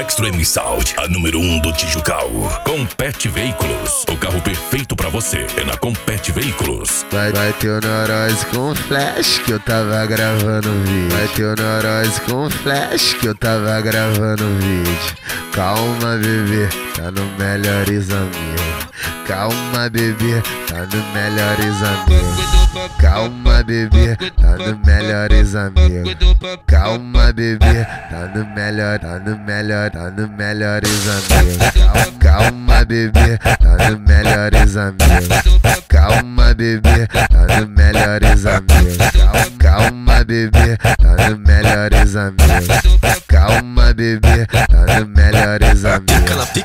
Extreme Sound, a número 1 do Tijucal. Compete Veículos, o carro perfeito pra você é na Compete Veículos. Vai ter o Neurose com flash que eu tava gravando vídeo. Vai ter o Neurose com flash que eu tava gravando vídeo. Calma, bebê, tá no Melhores Amigos. Calma, bebê, tá no Melhores Amigos. Calma, bebê, tá no Melhores Amigos. Calma, bebê, tá no Melhores Amigos. Calma, bebê, tá no Melhores Amigos. Calma, bebê, tá no Melhores Amigos. Calma, bebê, tá no Melhores Amigos. Calma, bebê, tá no Melhores Amigos.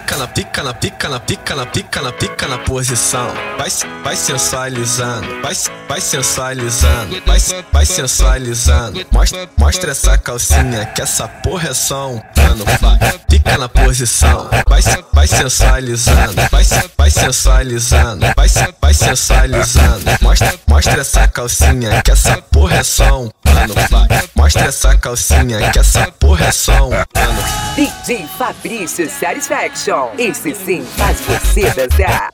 Pica na posição. Vai sensualizando, vai sensualizando, vai sensualizando. Mostra essa calcinha que essa porra é só um pano. Fica na posição, vai sensualizando, vai sensualizando, vai sensualizando. Mostra essa calcinha que essa porra é só um pano. Mostra essa calcinha que essa porra é só um pano. DJ Fabrício Satisfaction, esse sim faz você dançar.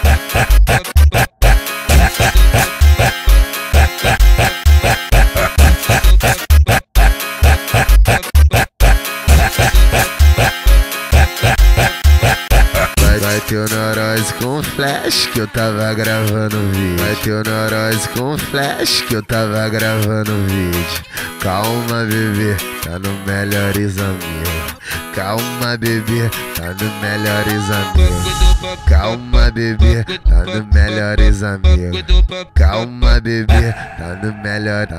Vai ter o Neurose com flash que eu tava gravando vídeo. Vai ter o Neurose com flash que eu tava gravando vídeo. Calma, bebê, tá no Melhores Amigos. Calma, bebê, tá no Melhores Amigos. Calma, bebê, tá no Melhores Amigos. Calma, bebê, tá no Melhores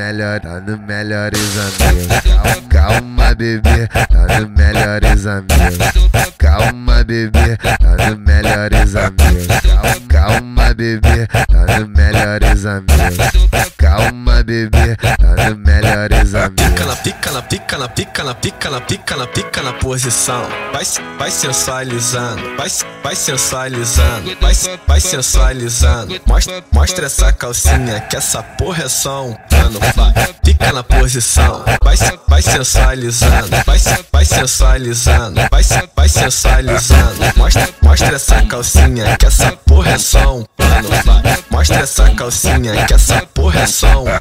Amigos. Calma, bebê, tá no Melhores Amigos. Calma, bebê, tá no Melhores Amigos. Calma, bebê, tá no Melhores Amigos. Calma, bebê, tá no Melhores Amigos. Pica na posição. Vai sensualizando, vai sensualizando, vai sensualizando. Mostra essa calcinha que essa porra é só um pano. Fica na posição, vai sensualizando, vai sensualizando, vai sensualizando. Mostra essa calcinha que essa porra é só um pano. Mostra essa calcinha que essa porra é só um